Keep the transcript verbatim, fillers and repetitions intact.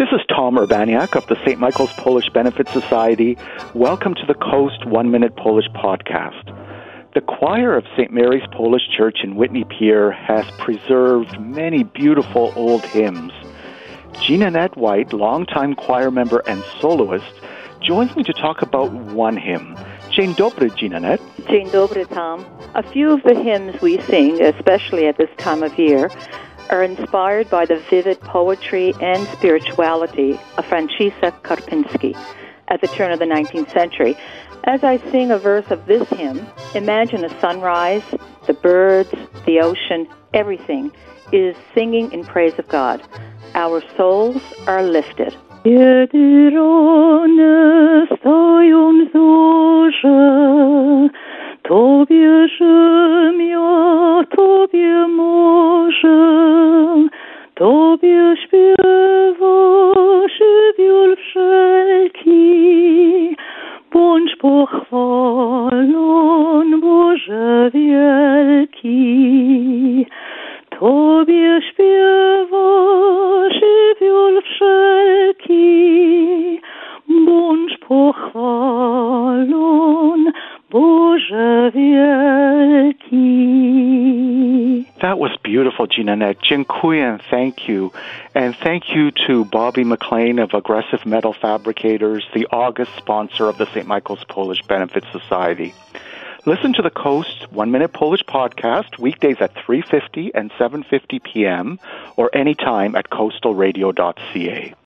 This is Tom Urbaniak of the Saint Michael's Polish Benefit Society. Welcome to the Coast One Minute Polish podcast. The choir of Saint Mary's Polish Church in Whitney Pier has preserved many beautiful old hymns. Jean-Annette White, longtime choir member and soloist, joins me to talk about one hymn. Dzień dobry, Jean-Annette. Dzień dobry, Tom. A few of the hymns we sing, especially at this time of year, are inspired by the vivid poetry and spirituality of Franciszek Karpiński at the turn of the nineteenth century. As I sing a verse of this hymn, imagine a sunrise, the birds, the ocean, everything is singing in praise of God. Our souls are lifted. Kiedy rany stoją zorze, Tobie ziemia, Tobie morze, Tobie śpiewa żywioł wszelki. Bądź pochwalon, Boże wielki. Tobie śpiewa żywioł wszelki. Bądź pochwalon, Boże wielki. That was beautiful, Jean-Annette. Dziękuję and thank you. And thank you to Bobby McLean of Aggressive Metal Fabricators, the August sponsor of the Saint Michael's Polish Benefit Society. Listen to the Coast One Minute Polish podcast weekdays at three fifty and seven fifty p.m. or anytime at coastal radio dot c a.